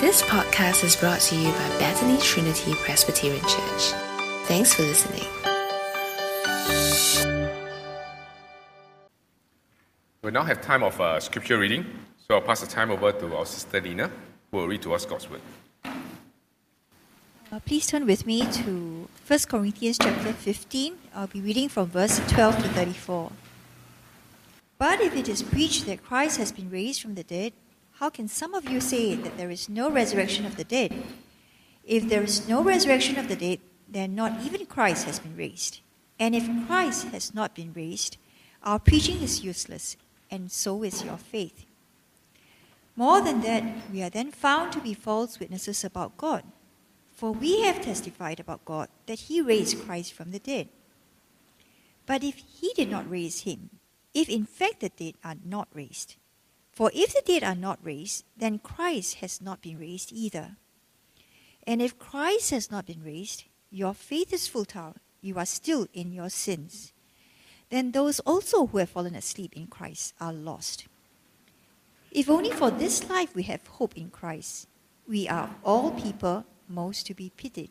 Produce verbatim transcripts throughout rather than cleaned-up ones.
This podcast is brought to you by Bethany Trinity Presbyterian Church. Thanks for listening. We now have time of uh, scripture reading, so I'll pass the time over to our sister Lina, who will read to us God's word. Uh, please turn with me to First Corinthians chapter fifteen. I'll be reading from verse twelve to thirty-four. But if it is preached that Christ has been raised from the dead, how can some of you say that there is no resurrection of the dead? If there is no resurrection of the dead, then not even Christ has been raised. And if Christ has not been raised, our preaching is useless, and so is your faith. More than that, we are then found to be false witnesses about God. For we have testified about God that he raised Christ from the dead. But if he did not raise him, if in fact the dead are not raised, for if the dead are not raised, then Christ has not been raised either. And if Christ has not been raised, your faith is futile, you are still in your sins. Then those also who have fallen asleep in Christ are lost. If only for this life we have hope in Christ, we are of all people most to be pitied.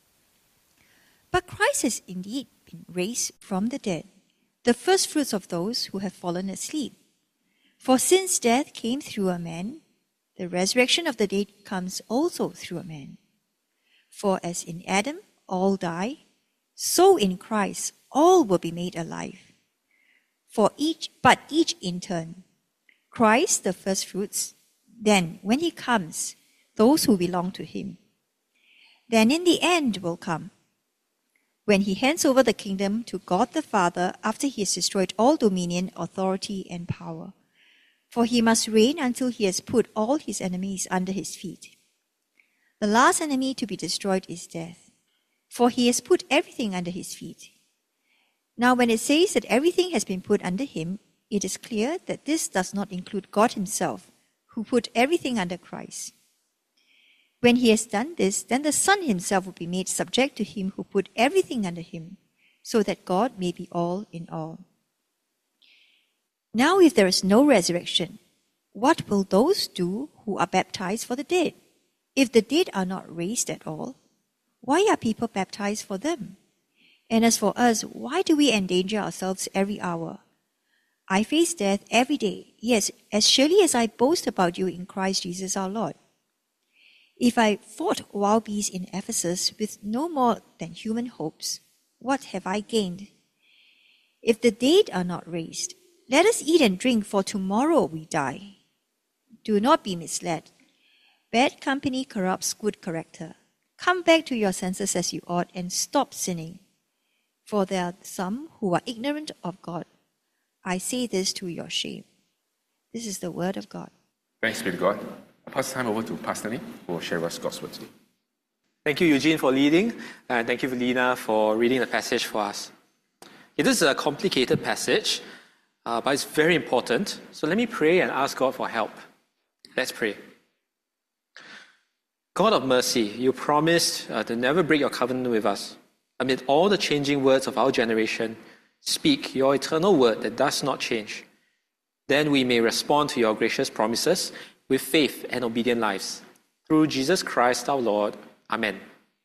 But Christ has indeed been raised from the dead, the firstfruits of those who have fallen asleep. For since death came through a man, the resurrection of the dead comes also through a man. For as in Adam all die, so in Christ all will be made alive. For each, but each in turn. Christ the firstfruits, then when he comes, those who belong to him. Then in the end will come, when he hands over the kingdom to God the Father after he has destroyed all dominion, authority, and power. For he must reign until he has put all his enemies under his feet. The last enemy to be destroyed is death, for he has put everything under his feet. Now when it says that everything has been put under him, it is clear that this does not include God himself, who put everything under Christ. When he has done this, then the Son himself will be made subject to him who put everything under him, so that God may be all in all. Now if there is no resurrection, what will those do who are baptized for the dead? If the dead are not raised at all, why are people baptized for them? And as for us, why do we endanger ourselves every hour? I face death every day, yes, as surely as I boast about you in Christ Jesus our Lord. If I fought wild beasts in Ephesus with no more than human hopes, what have I gained? If the dead are not raised, let us eat and drink, for tomorrow we die. Do not be misled. Bad company corrupts good character. Come back to your senses as you ought and stop sinning. For there are some who are ignorant of God. I say this to your shame. This is the word of God. Thanks be to God. I'll pass the time over to Pastor Lee, who will share us God's word today. Thank you, Eugene, for leading, and thank you, Lina, for reading the passage for us. It is a complicated passage, uh, but it's very important. So let me pray and ask God for help. Let's pray. God of mercy, you promised uh, to never break your covenant with us. Amid all the changing words of our generation, speak your eternal word that does not change. Then we may respond to your gracious promises with faith and obedient lives. Through Jesus Christ our Lord. Amen.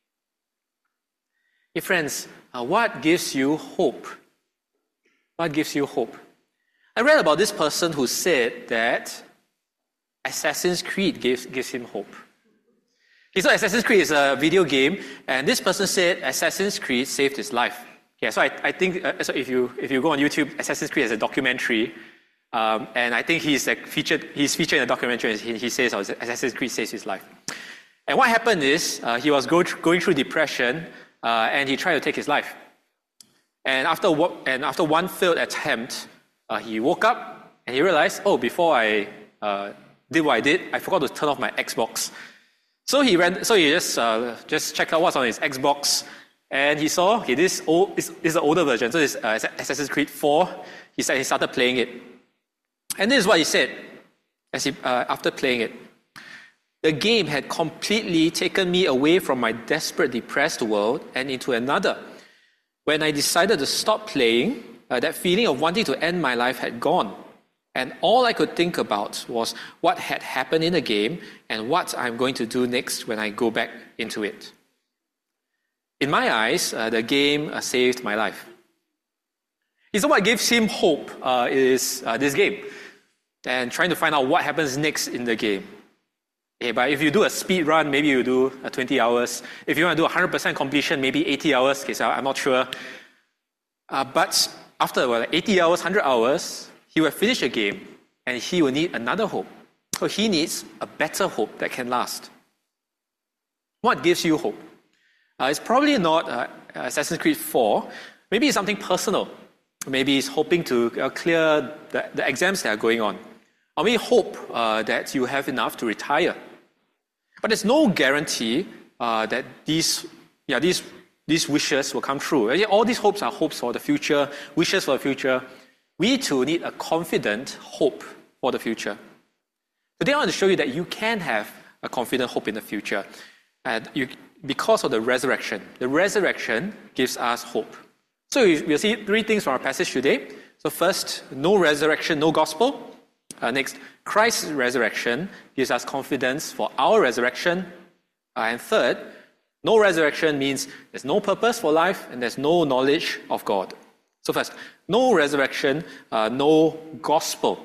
Hey friends, uh, what gives you hope? What gives you hope? I read about this person who said that Assassin's Creed gives, gives him hope. Okay, so Assassin's Creed is a video game, and this person said Assassin's Creed saved his life. Yeah, so I, I think uh, so if you if you go on YouTube, Assassin's Creed is a documentary. Um, and I think he's like featured. He's featured in a documentary. And he, he says Assassin's Creed saves his life. And what happened is uh, he was go th- going through depression, uh, and he tried to take his life. And after wo- and after one failed attempt, uh, he woke up and he realized, oh, before I uh, did what I did, I forgot to turn off my Xbox. So he ran. So he just uh, just checked out what's on his Xbox, and he saw okay, this old this is the older version. So this uh, Assassin's Creed four. He said he started playing it. And this is what he said as he, uh, after playing it. The game had completely taken me away from my desperate, depressed world and into another. When I decided to stop playing, uh, that feeling of wanting to end my life had gone. And all I could think about was what had happened in the game and what I'm going to do next when I go back into it. In my eyes, uh, the game uh, saved my life. So what gives him hope uh, is uh, this game and trying to find out what happens next in the game. Okay, but if you do a speed run, maybe you do uh, twenty hours. If you want to do one hundred percent completion, maybe eighty hours. Okay, so I'm not sure. Uh, but after well, eighty hours, one hundred hours, he will finish a game and he will need another hope. So he needs a better hope that can last. What gives you hope? Uh, it's probably not uh, Assassin's Creed four. Maybe it's something personal. Maybe it's hoping to uh, clear the, the exams that are going on. Or maybe hope uh, that you have enough to retire. But there's no guarantee uh, that these, yeah, these, these wishes will come true. All these hopes are hopes for the future, wishes for the future. We too need a confident hope for the future. Today I want to show you that you can have a confident hope in the future. And you, because of the resurrection. The resurrection gives us hope. So we'll see three things from our passage today. So first, no resurrection, no gospel. Uh, next, Christ's resurrection gives us confidence for our resurrection. Uh, and third, no resurrection means there's no purpose for life and there's no knowledge of God. So first, no resurrection, uh, no gospel.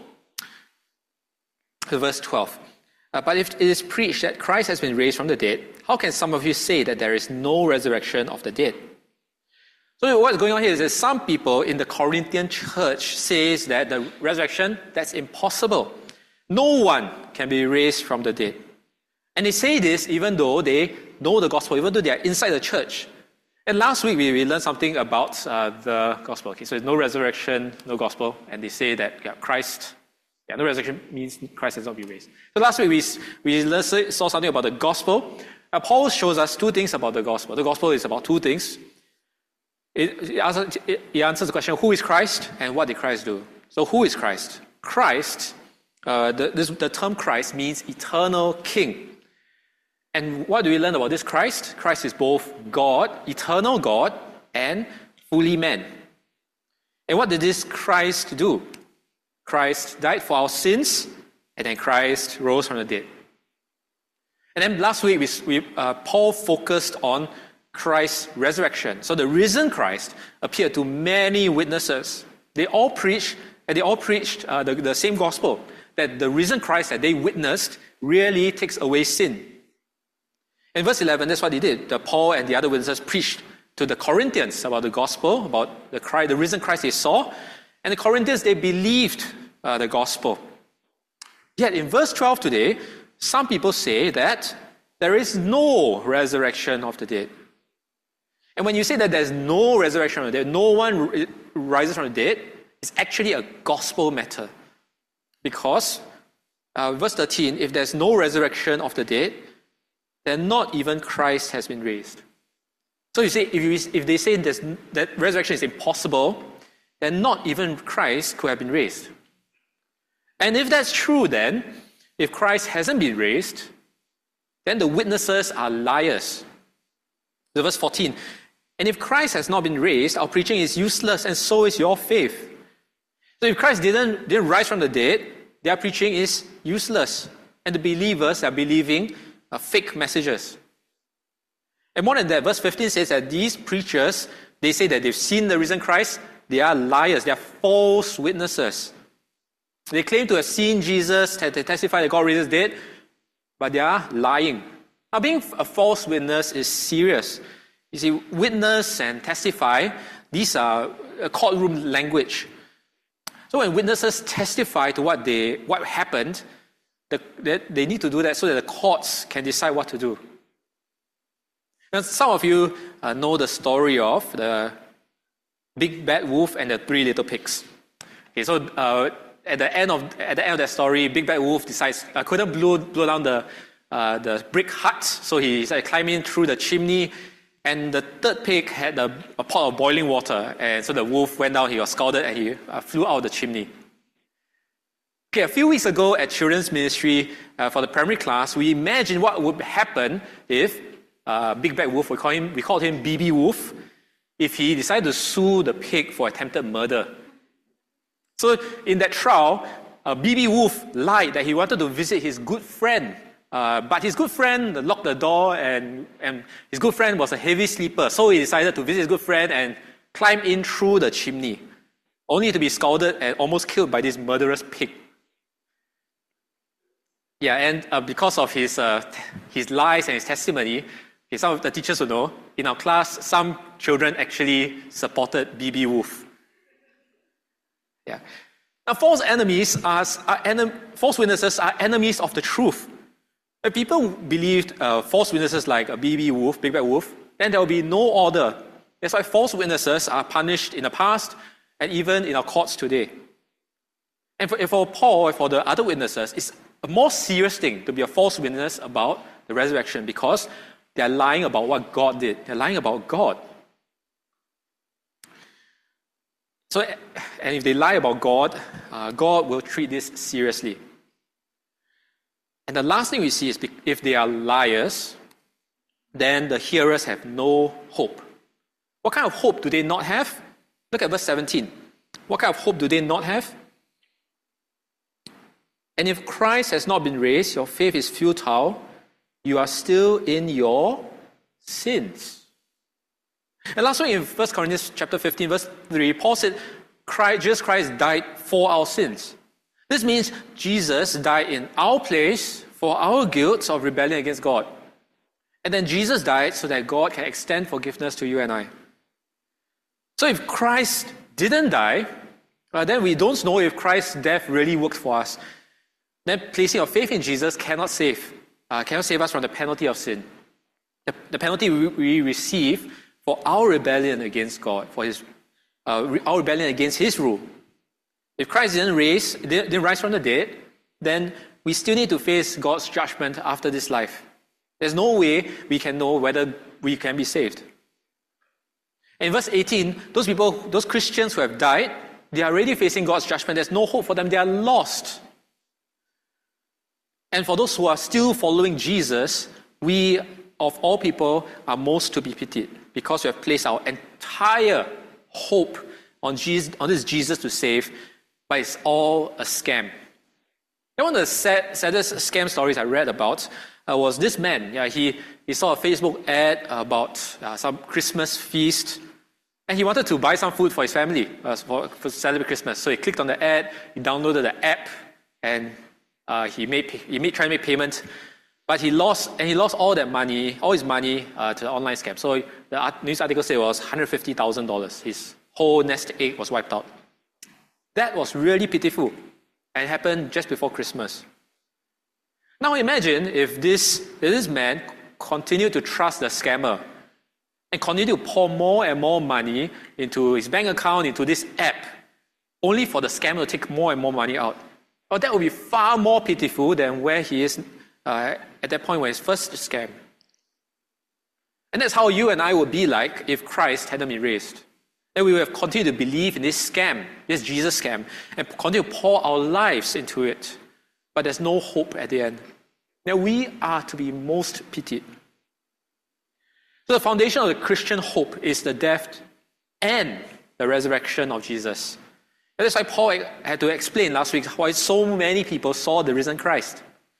Verse twelve. Uh, but if it is preached that Christ has been raised from the dead, how can some of you say that there is no resurrection of the dead? So what's going on here is that some people in the Corinthian church says that the resurrection, that's impossible. No one can be raised from the dead. And they say this even though they know the gospel, even though they are inside the church. And last week we, we learned something about uh, the gospel. Okay, so there's no resurrection, no gospel, and they say that yeah, Christ, yeah, no resurrection means Christ has not been raised. So last week we, we learned, saw something about the gospel. Uh, Paul shows us two things about the gospel. The gospel is about two things. It, it, answers, it, it answers the question, who is Christ and what did Christ do? So who is Christ? Christ, uh, the, this, the term Christ means eternal king. And what do we learn about this Christ? Christ is both God, eternal God, and fully man. And what did this Christ do? Christ died for our sins, and then Christ rose from the dead. And then last week, we, we, uh, Paul focused on Christ's resurrection. So the risen Christ appeared to many witnesses. They all preached, and they all preached uh, the, the same gospel, that the risen Christ that they witnessed really takes away sin. In verse eleven, that's what they did. The Paul and the other witnesses preached to the Corinthians about the gospel, about the Christ, the risen Christ they saw, and the Corinthians, they believed uh, the gospel. Yet in verse twelve today, some people say that there is no resurrection of the dead. And when you say that there's no resurrection of the dead, no one rises from the dead, it's actually a gospel matter. Because, uh, verse thirteen, if there's no resurrection of the dead, then not even Christ has been raised. So you say, if, you, if they say that resurrection is impossible, then not even Christ could have been raised. And if that's true then, if Christ hasn't been raised, then the witnesses are liars. So verse fourteen, and if Christ has not been raised, our preaching is useless, and so is your faith. So if Christ didn't, didn't rise from the dead, their preaching is useless. And the believers are believing uh, fake messages. And more than that, verse fifteen says that these preachers, they say that they've seen the risen Christ. They are liars. They are false witnesses. They claim to have seen Jesus, they testify that God raises dead, but they are lying. Now, being a false witness is serious. You see, witness and testify, these are a courtroom language. So when witnesses testify to what they what happened, the, they, they need to do that so that the courts can decide what to do. Now, some of you uh, know the story of the big bad wolf and the three little pigs. Okay, so uh, at the end of at the end of that story, big bad wolf decides uh, couldn't blow blow down the uh, the brick hut, so he started climbing through the chimney. And the third pig had a, a pot of boiling water, and so the wolf went down. He was scalded, and he uh, flew out of the chimney. Okay, a few weeks ago at children's ministry uh, for the primary class, we imagined what would happen if uh, Big Bad Wolf, we call him, we called him B B Wolf, if he decided to sue the pig for attempted murder. So in that trial, uh, B B Wolf lied that he wanted to visit his good friend. Uh, but his good friend locked the door, and, and his good friend was a heavy sleeper. So he decided to visit his good friend and climb in through the chimney, only to be scalded and almost killed by this murderous pig. Yeah, and uh, because of his uh, his lies and his testimony, okay, some of the teachers will know, in our class, some children actually supported B B Wolf. Yeah. Now, false enemies are, are enem- false witnesses are enemies of the truth. If people believed uh, false witnesses like a B B Wolf, Big Bad Wolf, then there will be no order. That's why false witnesses are punished in the past and even in our courts today. And for, for Paul and for the other witnesses, it's a more serious thing to be a false witness about the resurrection because they're lying about what God did. They're lying about God. So, and if they lie about God, uh, God will treat this seriously. And the last thing we see is if they are liars, then the hearers have no hope. What kind of hope do they not have? Look at verse seventeen. What kind of hope do they not have? And if Christ has not been raised, your faith is futile. You are still in your sins. And last week in First Corinthians chapter fifteen, verse three, Paul said, Christ, Jesus Christ died for our sins. This means Jesus died in our place for our guilt of rebellion against God. And then Jesus died so that God can extend forgiveness to you and I. So if Christ didn't die, uh, then we don't know if Christ's death really works for us. Then placing our faith in Jesus cannot save, uh, cannot save us from the penalty of sin. The, the penalty we, we receive for our rebellion against God, for his, uh, our rebellion against His rule. If Christ didn't raise, didn't rise from the dead, then we still need to face God's judgment after this life. There's no way we can know whether we can be saved. In verse eighteen, those people, those Christians who have died, they are already facing God's judgment. There's no hope for them. They are lost. And for those who are still following Jesus, we, of all people, are most to be pitied because we have placed our entire hope on Jesus, on this Jesus to save, but it's all a scam. And one of the sad, saddest scam stories I read about uh, was this man. Yeah, he, he saw a Facebook ad about uh, some Christmas feast, and he wanted to buy some food for his family uh, for, for celebrate Christmas. So he clicked on the ad, he downloaded the app, and uh, he made he made trying to make payment, but he lost and he lost all that money, all his money uh, to the online scam. So the art, news article said it was one hundred fifty thousand dollars. His whole nest egg was wiped out. That was really pitiful, and it happened just before Christmas. Now imagine if this, if this man continued to trust the scammer and continued to pour more and more money into his bank account, into this app, only for the scammer to take more and more money out. Well, that would be far more pitiful than where he is uh, at that point when he's first scammed. And that's how you and I would be like if Christ hadn't been raised. Then we would have continued to believe in this scam, this Jesus scam, and continue to pour our lives into it. But there's no hope at the end. Now we are to be most pitied. So the foundation of the Christian hope is the death and the resurrection of Jesus. And that's why Paul had to explain last week why so many people saw the risen Christ.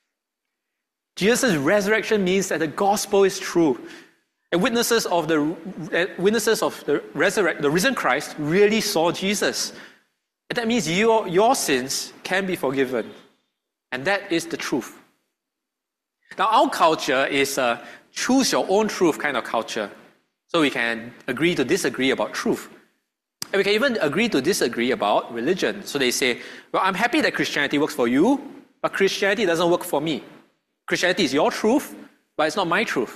Jesus' resurrection means that the gospel is true. And witnesses of the witnesses of the resurrect, the risen Christ really saw Jesus. And that means your, your sins can be forgiven. And that is the truth. Now, our culture is a choose your own truth kind of culture. So we can agree to disagree about truth. And we can even agree to disagree about religion. So they say, well, I'm happy that Christianity works for you, but Christianity doesn't work for me. Christianity is your truth, but it's not my truth.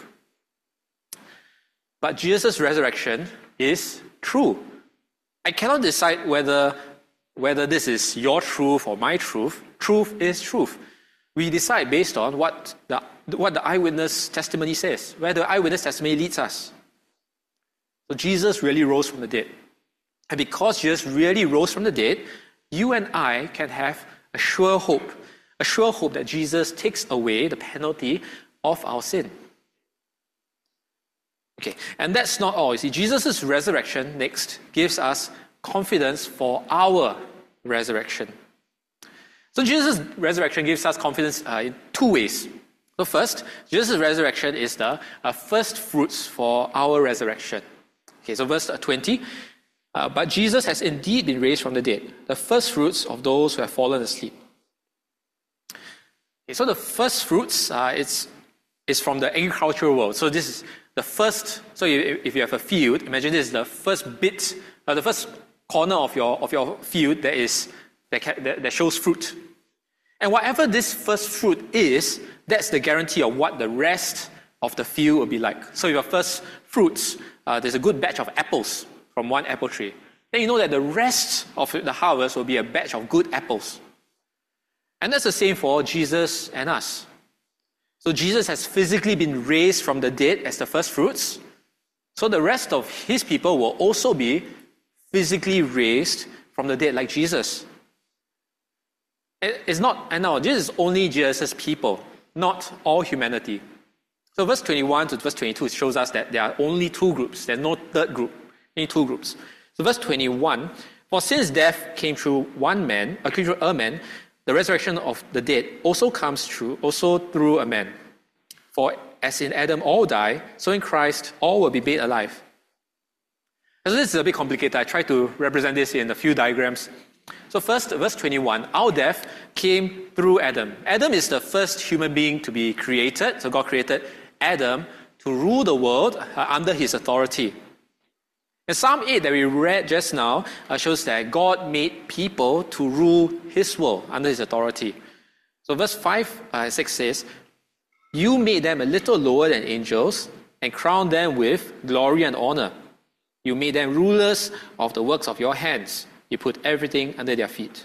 But Jesus' resurrection is true. I cannot decide whether, whether this is your truth or my truth. Truth is truth. We decide based on what the, what the eyewitness testimony says, where the eyewitness testimony leads us. So Jesus really rose from the dead. And because Jesus really rose from the dead, you and I can have a sure hope, a sure hope that Jesus takes away the penalty of our sin. Okay, and that's not all. You see, Jesus' resurrection next gives us confidence for our resurrection. So Jesus' resurrection gives us confidence uh, in two ways. So first, Jesus' resurrection is the uh, first fruits for our resurrection. Okay, so verse twenty, uh, but Jesus has indeed been raised from the dead, the first fruits of those who have fallen asleep. Okay, so the first fruits, uh, it's, it's from the agricultural world. So this is the first, so if, if you have a field, imagine this is the first bit, uh, the first corner of your, of your field that, is, that, ca- that, that shows fruit. And whatever this first fruit is, that's the guarantee of what the rest of the field will be like. So your first fruits, uh, there's a good batch of apples from one apple tree. Then you know that the rest of the harvest will be a batch of good apples. And that's the same for Jesus and us. So Jesus has physically been raised from the dead as the first fruits. So the rest of his people will also be physically raised from the dead like Jesus. It's not, I know, this is only Jesus' people, not all humanity. So verse twenty-one to verse twenty-two shows us that there are only two groups. There's no third group, only two groups. So verse twenty-one, for since death came through one man, uh, came through a man, the resurrection of the dead also comes through, also through a man. For as in Adam all die, so in Christ all will be made alive. And so this is a bit complicated. I tried to represent this in a few diagrams. So first, verse twenty-one, our death came through Adam. Adam is the first human being to be created. So God created Adam to rule the world uh, under his authority. And Psalm eight that we read just now uh, shows that God made people to rule his world under his authority. So verse five, uh, six says, you made them a little lower than angels and crowned them with glory and honor. You made them rulers of the works of your hands. You put everything under their feet.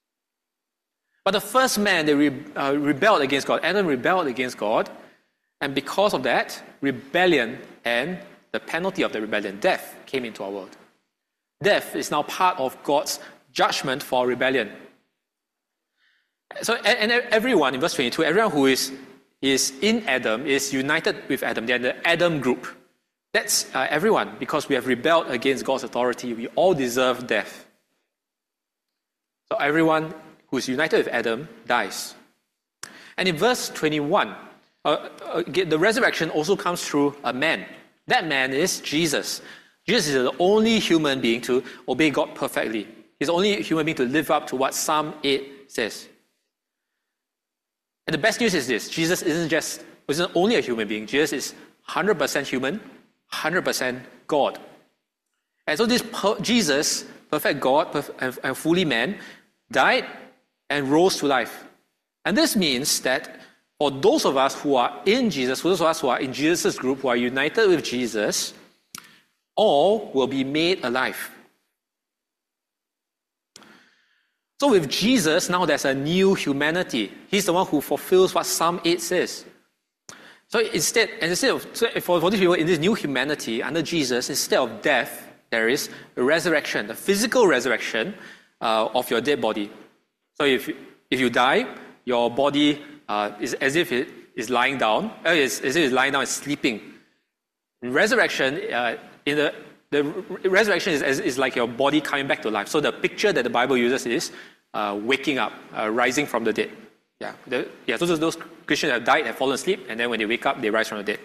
But the first man, they re- uh, rebelled against God. Adam rebelled against God. And because of that, rebellion and the penalty of the rebellion, death, came into our world. Death is now part of God's judgment for rebellion. So, and, and everyone, in verse twenty-two, everyone who is, is in Adam is united with Adam. They're the Adam group. That's uh, everyone, because we have rebelled against God's authority. We all deserve death. So everyone who is united with Adam dies. And in verse twenty-one, uh, uh, the resurrection also comes through a man. That man is Jesus. Jesus is the only human being to obey God perfectly. He's the only human being to live up to what Psalm eight says. And the best news is this: Jesus isn't just isn't only a human being. Jesus is one hundred percent human, one hundred percent God. And so this per- Jesus, perfect God perf- and, and fully man, died and rose to life. And this means that for those of us who are in Jesus, for those of us who are in Jesus' group, who are united with Jesus, all will be made alive. So with Jesus, now there's a new humanity. He's the one who fulfills what Psalm eight says. So instead, and instead of, so for, for these people in this new humanity, under Jesus, instead of death, there is a resurrection, the physical resurrection uh, of your dead body. So if, if you die, your body uh, is as if it is lying down, uh, is, as if it's lying down and sleeping. In resurrection, uh, in the, the resurrection is, is like your body coming back to life. So the picture that the Bible uses is uh, waking up, uh, rising from the dead. Yeah, the, yeah. So those, those Christians have died, have fallen asleep, and then when they wake up, they rise from the dead.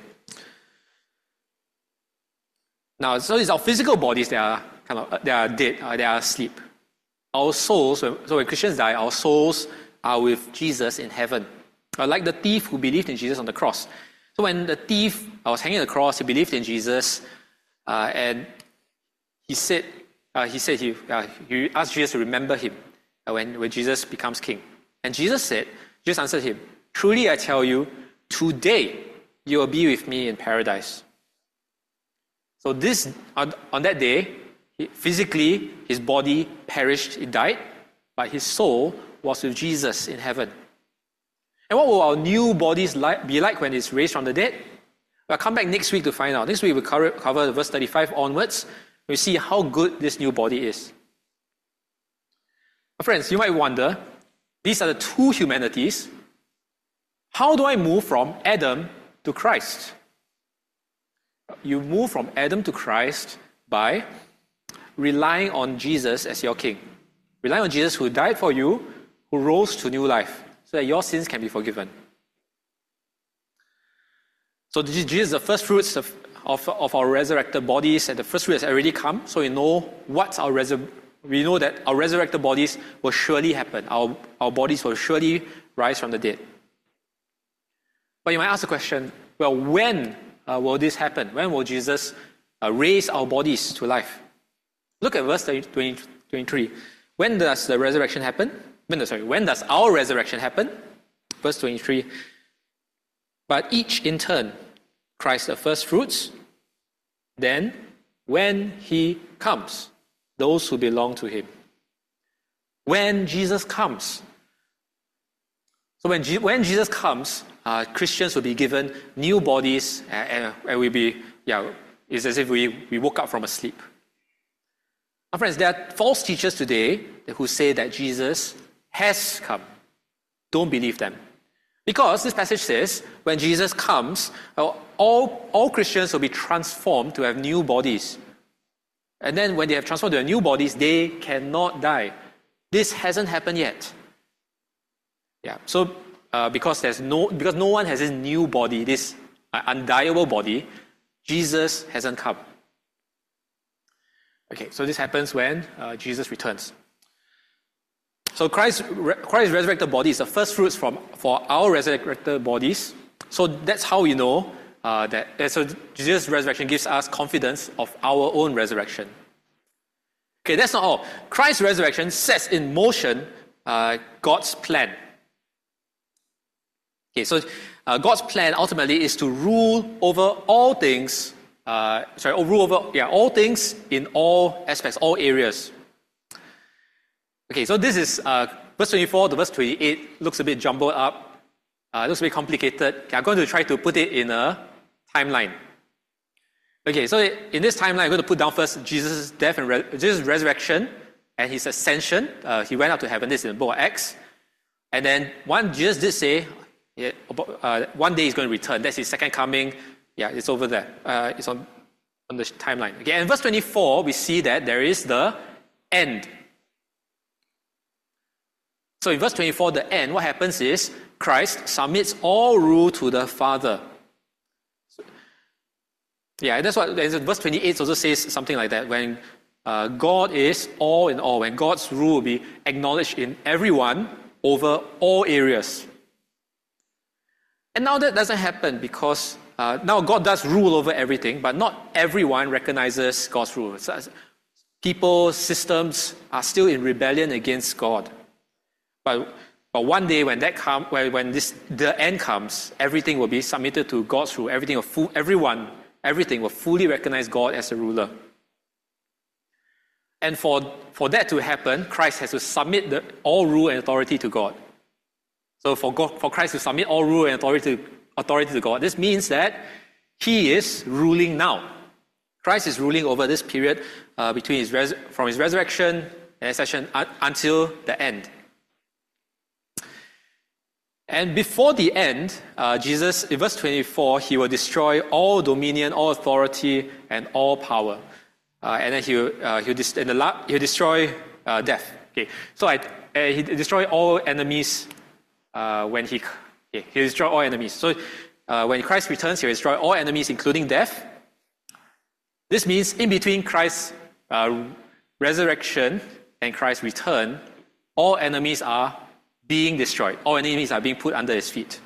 Now, so it's our physical bodies that are kind of they are dead, uh, they are asleep. Our souls, so when Christians die, our souls are with Jesus in heaven. Uh, like the thief who believed in Jesus on the cross. So when the thief was hanging on the cross, he believed in Jesus, uh, and he said, uh, he said he, uh, he asked Jesus to remember him uh, when, when Jesus becomes king. And Jesus said, Jesus answered him, truly I tell you, today you will be with me in paradise. So this, on, on that day, he, physically, his body perished, he died, but his soul was with Jesus in heaven. And what will our new bodies like, be like when it's raised from the dead? We'll come back next week to find out. Next week we'll cover, cover verse thirty-five onwards. We'll see how good this new body is. Friends, you might wonder, these are the two humanities. How do I move from Adam to Christ? You move from Adam to Christ by relying on Jesus as your king. Relying on Jesus who died for you, who rose to new life so that your sins can be forgiven. So Jesus is the first fruits of, of, of our resurrected bodies, and the first fruit has already come. So we know what our resur- we know that our resurrected bodies will surely happen. Our, our bodies will surely rise from the dead. But you might ask the question, well, when uh, will this happen? When will Jesus uh, raise our bodies to life? Look at verse twenty, twenty-three. When does the resurrection happen? When, sorry, when does our resurrection happen? Verse twenty-three. But each in turn, Christ the first fruits, then when he comes, those who belong to him. When Jesus comes. So when, G- when Jesus comes, uh, Christians will be given new bodies, and, and we'll be, yeah, it's as if we, we woke up from a sleep. Now, friends, there are false teachers today who say that Jesus has come. Don't believe them. Because this passage says, when Jesus comes, all, all Christians will be transformed to have new bodies. And then when they have transformed to have new bodies, they cannot die. This hasn't happened yet. Yeah. So uh, because there's no because no one has this new body, this uh, undieable body, Jesus hasn't come. Okay, so this happens when uh, Jesus returns. So Christ's, Christ's resurrected body is the first fruits from, for our resurrected bodies. So that's how we know uh, that so Jesus' resurrection gives us confidence of our own resurrection. Okay, that's not all. Christ's resurrection sets in motion uh, God's plan. Okay, so uh, God's plan ultimately is to rule over all things. Uh, sorry, rule over yeah all things in all aspects, all areas. Okay, so this is uh, verse twenty-four to verse twenty-eight. Looks a bit jumbled up. Uh, looks a bit complicated. Okay, I'm going to try to put it in a timeline. Okay, so in this timeline, I'm going to put down first Jesus' death and re- Jesus' resurrection and his ascension. Uh, he went up to heaven. This is in the book of Acts. And then one, Jesus did say, yeah, uh, one day he's going to return. That's his second coming. Yeah, it's over there. Uh, it's on, on the timeline. Okay, and in verse twenty-four, we see that there is the end. So in verse twenty-four, the end, what happens is Christ submits all rule to the Father. Yeah, that's what verse twenty-eight also says something like that. When uh, God is all in all, when God's rule will be acknowledged in everyone over all areas. And now that doesn't happen because uh, now God does rule over everything, but not everyone recognizes God's rule. So, people, systems are still in rebellion against God. But but one day when that come, when, when this the end comes, everything will be submitted to God's rule. Everything will full, everyone, everything will fully recognize God as the ruler. And for for that to happen, Christ has to submit the, all rule and authority to God. So for God, for Christ to submit all rule and authority authority to God, this means that He is ruling now. Christ is ruling over this period uh, between his res- from his resurrection and ascension un- until the end. And before the end, uh, Jesus, in verse twenty-four, he will destroy all dominion, all authority, and all power. Uh, and then he'll, uh, he'll, dis- in the la- he'll destroy uh, death. Okay, so I, uh, he destroy all enemies uh, when he okay, he'll destroy all enemies. So uh, when Christ returns, he'll destroy all enemies, including death. This means in between Christ's uh, resurrection and Christ's return, all enemies are being destroyed. All enemies are being put under his feet.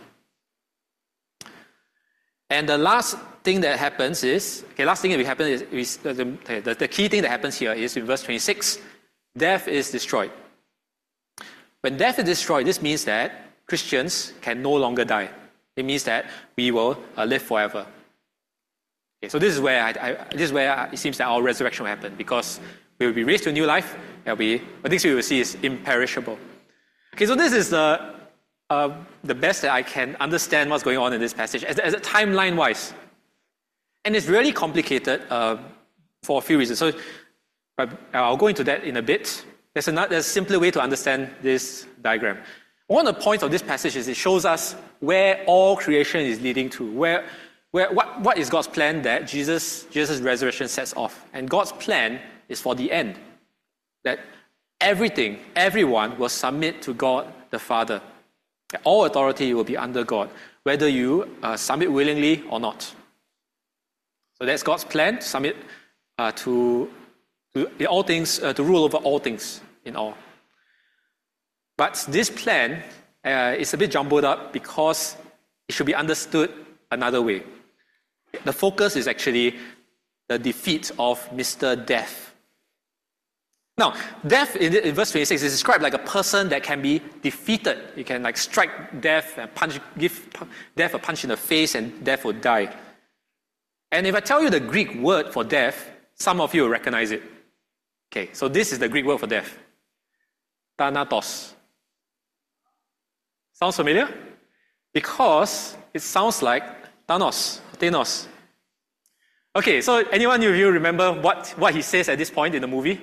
And the last thing that happens is, okay, last thing that happens is, is the, the, the key thing that happens here is in verse twenty-six, death is destroyed. When death is destroyed, this means that Christians can no longer die. It means that we will uh, live forever. Okay, so this is where I, I, this is where it seems that our resurrection will happen, because we will be raised to a new life, and we, the things we will see is imperishable. Okay, so this is the uh, the best that I can understand what's going on in this passage, as, as a timeline-wise. And it's really complicated uh, for a few reasons. So but I'll go into that in a bit. There's, another, there's a simpler way to understand this diagram. One of the points of this passage is it shows us where all creation is leading to, where, where what, what is God's plan that Jesus, Jesus' resurrection sets off. And God's plan is for the end. That everything, everyone will submit to God the Father. All authority will be under God, whether you uh, submit willingly or not. So that's God's plan, to submit uh, to, to all things, uh, to rule over all things in all. But this plan uh, is a bit jumbled up because it should be understood another way. The focus is actually the defeat of Mister Death. Now, death in, in verse twenty-six is described like a person that can be defeated. You can like strike death and punch, give death a punch in the face, and death will die. And if I tell you the Greek word for death, some of you will recognize it. Okay, so this is the Greek word for death. Thanatos. Sounds familiar? Because it sounds like Thanos, Thanos. Okay, so anyone of you remember what, what he says at this point in the movie?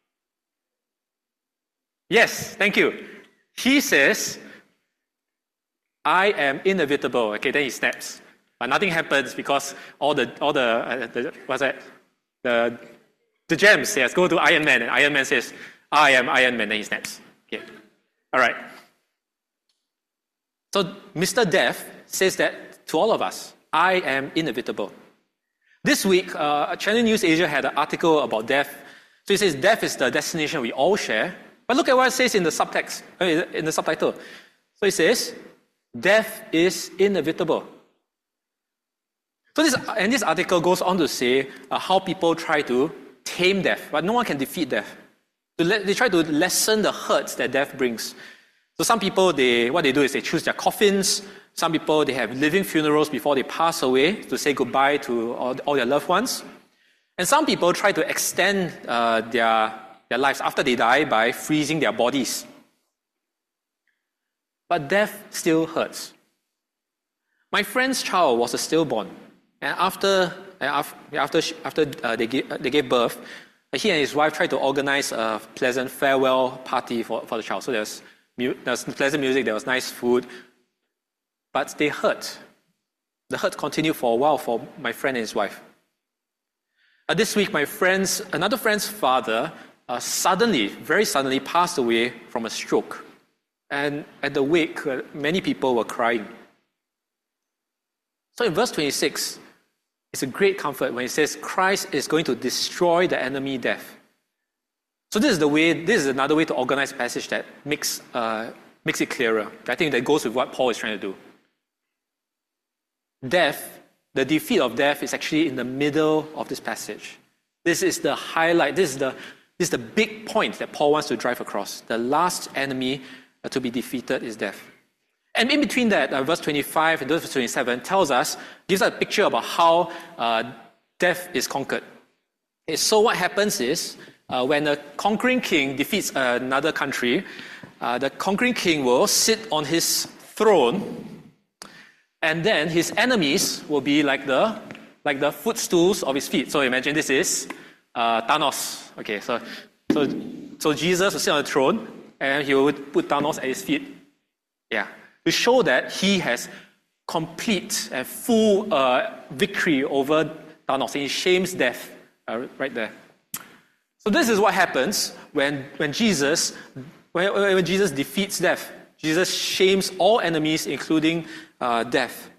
Yes, thank you. He says, I am inevitable. Okay, then he snaps. But nothing happens because all the, all the, uh, the what's that? The, the gems, yes, go to Iron Man, and Iron Man says, I am Iron Man, then he snaps. Okay, all right. So Mister Death says that to all of us, I am inevitable. This week, uh, Channel News Asia had an article about death. So it says death is the destination we all share. But look at what it says in the subtext, in the subtitle. So it says, death is inevitable. So this, and this article goes on to say uh, how people try to tame death, but no one can defeat death. So they try to lessen the hurts that death brings. So some people, they what they do is they choose their coffins. Some people, they have living funerals before they pass away to say goodbye to all, all their loved ones. And some people try to extend uh, their, their lives after they die by freezing their bodies. But death still hurts. My friend's child was a stillborn. And after, after, after uh, they, gave, they gave birth, he and his wife tried to organize a pleasant farewell party for, for the child. So there was, there was pleasant music, there was nice food. But they hurt. The hurt continued for a while for my friend and his wife. Uh, this week, my friend's, another friend's father uh, suddenly, very suddenly passed away from a stroke. And at the wake, uh, many people were crying. So in verse twenty-six, it's a great comfort when it says Christ is going to destroy the enemy death. So this is the way, this is another way to organize a passage that makes, uh, makes it clearer. I think that goes with what Paul is trying to do. Death, the defeat of death is actually in the middle of this passage. This is the highlight, this is the, this is the big point that Paul wants to drive across. The last enemy to be defeated is death. And in between that, uh, verse twenty-five and verse twenty-seven tells us, gives us a picture about how uh, death is conquered. Okay, so what happens is, uh, when a conquering king defeats another country, uh, the conquering king will sit on his throne, and then his enemies will be like the like the footstools of his feet. So imagine this is uh, Thanos. Okay, so so so Jesus will sit on the throne, and he will put Thanos at his feet. Yeah. To show that he has complete and full uh, victory over Thanos. He shames death uh, right there. So this is what happens when, when Jesus when, when Jesus defeats death. Jesus shames all enemies, including uh, death.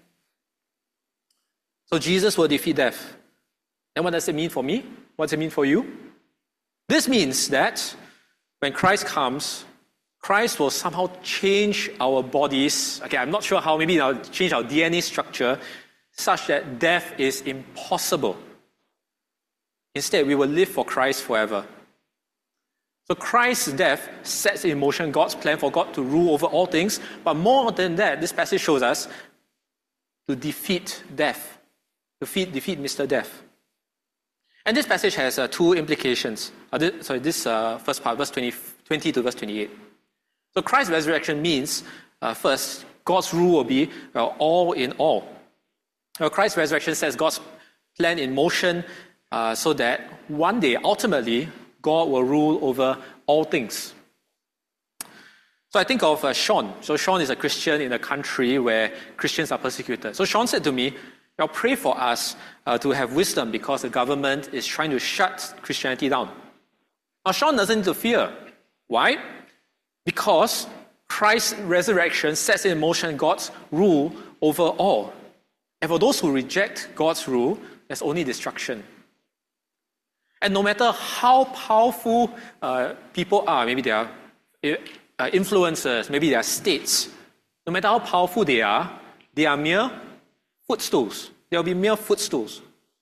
So Jesus will defeat death. And what does it mean for me? What does it mean for you? This means that when Christ comes, Christ will somehow change our bodies. Okay, I'm not sure how, maybe I'll change our D N A structure such that death is impossible. Instead, we will live for Christ forever. So Christ's death sets in motion God's plan for God to rule over all things. But more than that, this passage shows us to defeat death, to defeat, defeat Mister Death. And this passage has uh, two implications. Uh, this, sorry, this uh, first part, verse twenty, twenty to verse twenty-eight. So Christ's resurrection means, uh, first, God's rule will be uh, all in all. Uh, Christ's resurrection sets God's plan in motion uh, so that one day, ultimately, God will rule over all things. So I think of uh, Sean. So Sean is a Christian in a country where Christians are persecuted. So Sean said to me, "Now pray for us uh, to have wisdom because the government is trying to shut Christianity down." Now Sean doesn't need to fear. Why? Because Christ's resurrection sets in motion God's rule over all. And for those who reject God's rule, there's only destruction. And no matter how powerful uh, people are, maybe they are uh, influencers, maybe they are states, no matter how powerful they are, they are mere footstools. They will be mere footstools.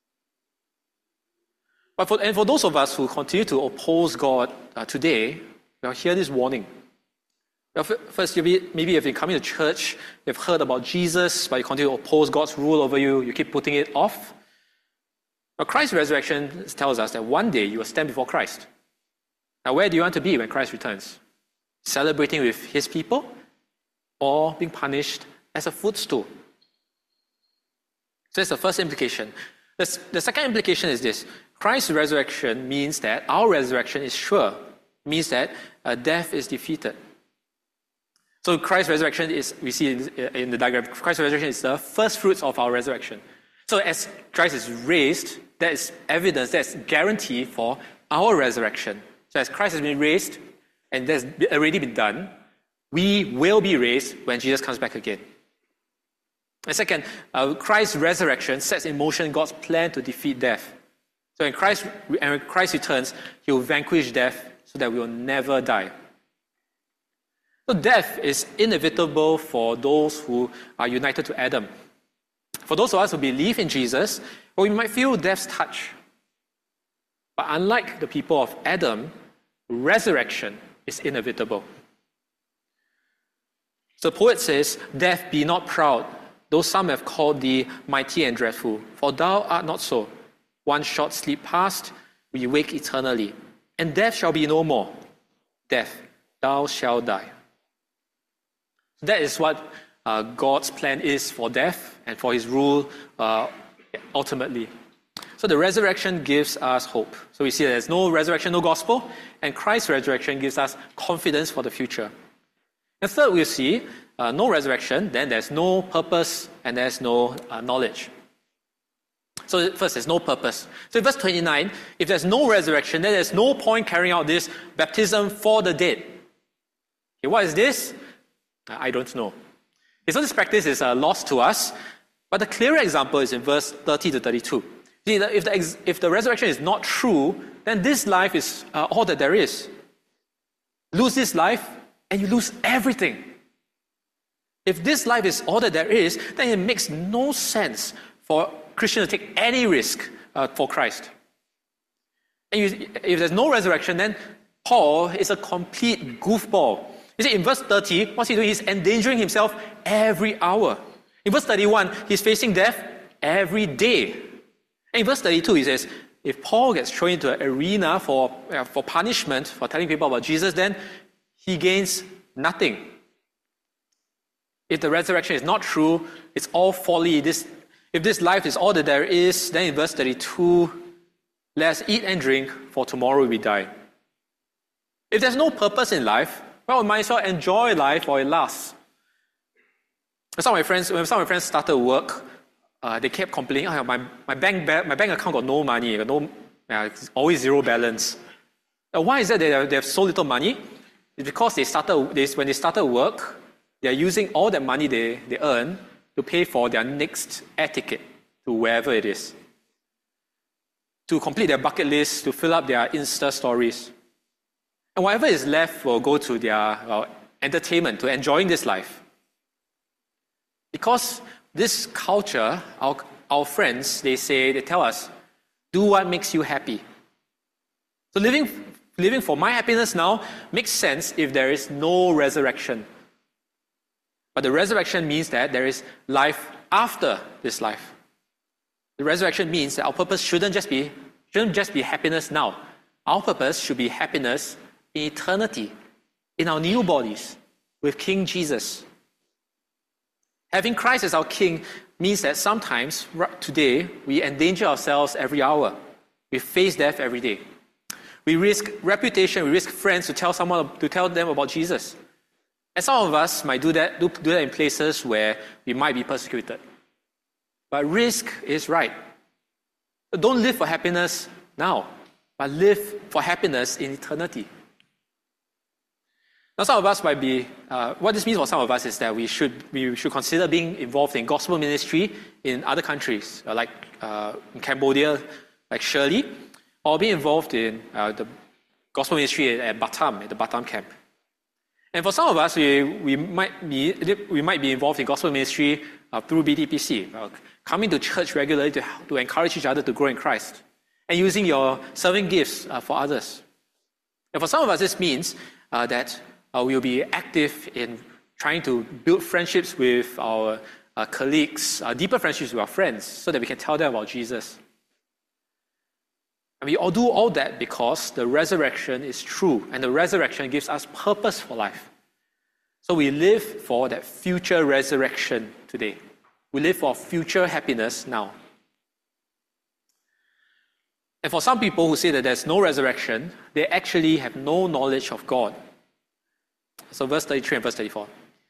But for, and for those of us who continue to oppose God uh, today, we'll hear this warning. Well, first, maybe if you've been coming to church, you've heard about Jesus, but you continue to oppose God's rule over you, you keep putting it off. But Christ's resurrection tells us that one day you will stand before Christ. Now, where do you want to be when Christ returns? Celebrating with his people or being punished as a footstool? So that's the first implication. The, the second implication is this. Christ's resurrection means that our resurrection is sure. It means that uh, death is defeated. So Christ's resurrection is, we see in, in the diagram, Christ's resurrection is the first fruits of our resurrection. So as Christ is raised, that is evidence, that's guarantee for our resurrection. So as Christ has been raised, and that's already been done, we will be raised when Jesus comes back again. And second, uh, Christ's resurrection sets in motion God's plan to defeat death. So when Christ, when Christ returns, he will vanquish death so that we will never die. So death is inevitable for those who are united to Adam. For those of us who believe in Jesus, well, we might feel death's touch. But unlike the people of Adam, resurrection is inevitable. So the poet says, "Death, be not proud, though some have called thee mighty and dreadful. For thou art not so. One short sleep past, we wake eternally. And death shall be no more. Death, thou shalt die." That is what uh, God's plan is for death and for his rule uh, ultimately. So the resurrection gives us hope. So we see that there's no resurrection, no gospel, and Christ's resurrection gives us confidence for the future. And third, we'll see uh, no resurrection, then there's no purpose and there's no uh, knowledge. So first, there's no purpose. So in verse twenty-nine, if there's no resurrection, then there's no point carrying out this baptism for the dead. Okay, what is this? I don't know. Okay, so this practice is uh, lost to us, but the clearer example is in verse thirty to thirty-two. See, if the, if the resurrection is not true, then this life is uh, all that there is. Lose this life, and you lose everything. If this life is all that there is, then it makes no sense for Christians to take any risk uh, for Christ. And you, if there's no resurrection, then Paul is a complete goofball. You see, in verse thirty, what's he doing? He's endangering himself every hour. In verse thirty-one, he's facing death every day. And in verse thirty-two, he says, if Paul gets thrown into an arena for, uh, for punishment, for telling people about Jesus, then he gains nothing. If the resurrection is not true, it's all folly. This, if this life is all that there is, then in verse thirty-two, let's eat and drink, for tomorrow we die. If there's no purpose in life, well, we might as well enjoy life while it lasts. Some of my friends, when some of my friends started work, uh, they kept complaining, oh, my, my, bank ba- my bank account got no money, got no, uh, always zero balance. Uh, why is that they have, they have so little money? It's because they started, they, when they started work, they're using all that money they, they earn to pay for their next air ticket to wherever it is, to complete their bucket list, to fill up their Insta stories. And whatever is left will go to their uh, entertainment, to enjoying this life. Because this culture, our, our friends, they say, they tell us, do what makes you happy. So living, living for my happiness now makes sense if there is no resurrection. But the resurrection means that there is life after this life. The resurrection means that our purpose shouldn't just be, shouldn't just be happiness now. Our purpose should be happiness in eternity, in our new bodies, with King Jesus. Having Christ as our King means that sometimes, today, we endanger ourselves every hour. We face death every day. We risk reputation, we risk friends to tell someone to tell them about Jesus. And some of us might do that, do, do that in places where we might be persecuted. But risk is right. So don't live for happiness now, but live for happiness in eternity. Now, some of us might be, uh, what this means for some of us is that we should we should consider being involved in gospel ministry in other countries, uh, like uh, in Cambodia, like Shirley, or be involved in uh, the gospel ministry at, at Batam, at the Batam camp. And for some of us, we, we might be we might be involved in gospel ministry uh, through B T P C, uh, coming to church regularly to, to encourage each other to grow in Christ, and using your serving gifts uh, for others. And for some of us, this means uh, that uh, we will be active in trying to build friendships with our uh, colleagues, uh, deeper friendships with our friends, so that we can tell them about Jesus. And we all do all that because the resurrection is true, and the resurrection gives us purpose for life. So we live for that future resurrection today. We live for future happiness now. And for some people who say that there's no resurrection, they actually have no knowledge of God. So verse thirty-three and verse thirty-four.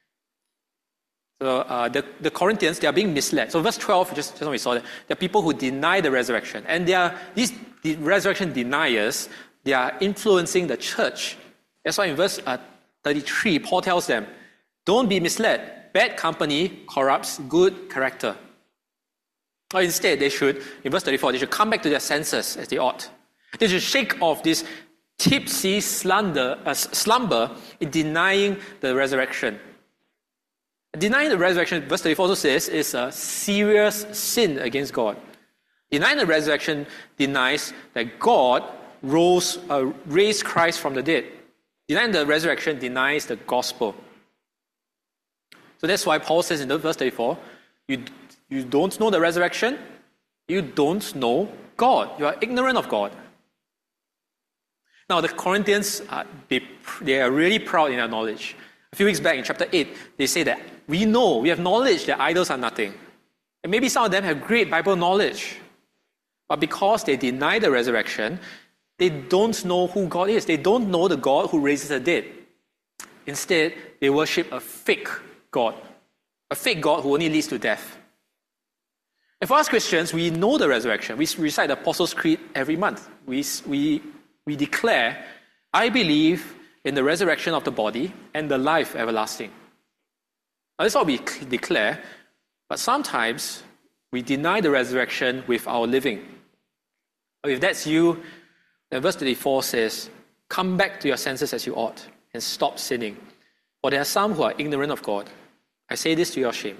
So uh, the, the Corinthians, they are being misled. So verse twelve, just, just when we saw that, there are people who deny the resurrection. And they are, these the resurrection deniers, they are influencing the church. That's why in verse uh, thirty-three, Paul tells them, don't be misled. Bad company corrupts good character. Or instead, they should, in verse thirty-four, they should come back to their senses as they ought. They should shake off this tipsy slumber, uh, slumber in denying the resurrection. Denying the resurrection, verse thirty-four also says, is a serious sin against God. Denying the resurrection denies that God rose, uh, raised Christ from the dead. Denying the resurrection denies the gospel. So that's why Paul says in verse thirty-four, you, you don't know the resurrection, you don't know God. You are ignorant of God. Now, the Corinthians, uh, they, they are really proud in their knowledge. A few weeks back in chapter eight, they say that we know, we have knowledge that idols are nothing. And maybe some of them have great Bible knowledge. But because they deny the resurrection, they don't know who God is. They don't know the God who raises the dead. Instead, they worship a fake God. A fake God who only leads to death. And for us Christians, we know the resurrection. We recite the Apostles' Creed every month. We, we, we declare, I believe in the resurrection of the body and the life everlasting. Now, that's what we declare, but sometimes we deny the resurrection with our living. If that's you, then verse thirty-four says, come back to your senses as you ought and stop sinning. For there are some who are ignorant of God. I say this to your shame.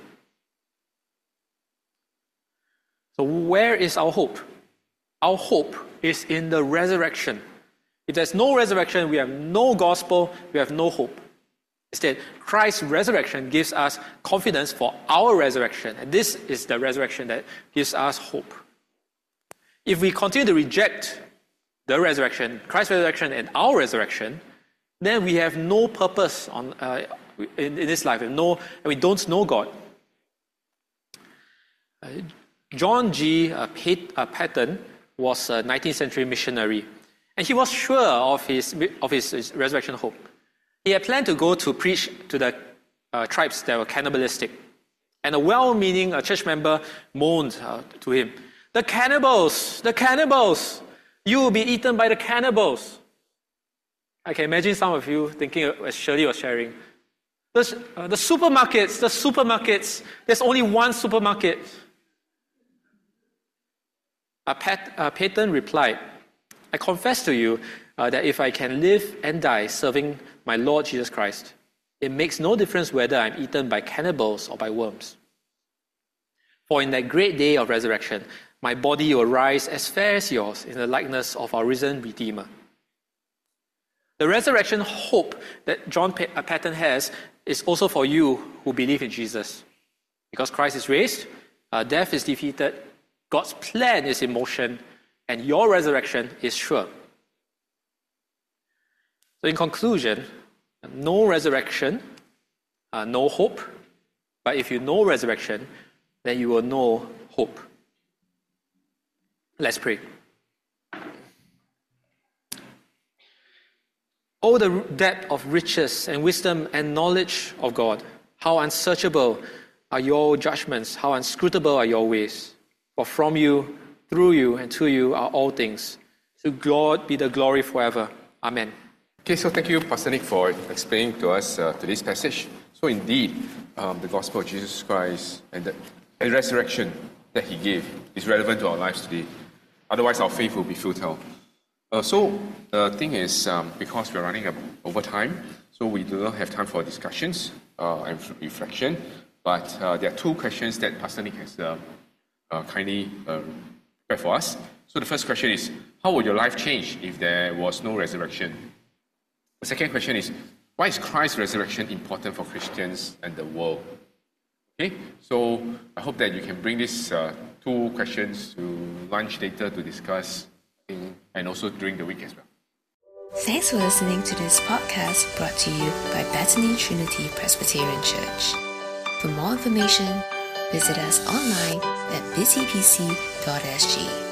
So where is our hope? Our hope is in the resurrection. If there's no resurrection, we have no gospel, we have no hope. Instead, Christ's resurrection gives us confidence for our resurrection. And this is the resurrection that gives us hope. If we continue to reject the resurrection, Christ's resurrection and our resurrection, then we have no purpose on, uh, in, in this life. We, no, and we don't know God. Uh, John G. Uh, Pat, uh, Patton was a nineteenth century missionary. And he was sure of his, of his, his resurrection hope. He had planned to go to preach to the uh, tribes that were cannibalistic. And a well-meaning uh, church member moaned uh, to him, the cannibals, the cannibals, you will be eaten by the cannibals. I can imagine some of you thinking, as Shirley was sharing, the, uh, the supermarkets, the supermarkets, there's only one supermarket. Uh, Pat, uh, Patton replied, I confess to you uh, that if I can live and die serving my Lord Jesus Christ, it makes no difference whether I'm eaten by cannibals or by worms. For in that great day of resurrection, my body will rise as fair as yours in the likeness of our risen Redeemer. The resurrection hope that John Patton has is also for you who believe in Jesus. Because Christ is raised, uh, death is defeated, God's plan is in motion, and your resurrection is sure. So in conclusion, no resurrection, uh, no hope. But if you know resurrection, then you will know hope. Let's pray. Oh, the depth of riches and wisdom and knowledge of God. How unsearchable are your judgments, how inscrutable are your ways. For from you, through you, and to you are all things. To God be the glory forever. Amen. Okay, so thank you, Pastor Nick, for explaining to us uh, today's passage. So indeed, um, the gospel of Jesus Christ and the, and the resurrection that he gave is relevant to our lives today. Otherwise, our faith will be futile. Uh, so the thing is, um, because we're running over time, so we do not have time for discussions uh, and reflection. But uh, there are two questions that Pastor Nick has uh, uh, kindly uh, prepared for us. So the first question is, how would your life change if there was no resurrection? The second question is, why is Christ's resurrection important for Christians and the world? Okay, so I hope that you can bring these uh, two questions to lunch later to discuss, and also during the week as well. Thanks for listening to this podcast brought to you by Bethany Trinity Presbyterian Church. For more information, visit us online at busy p c dot s g.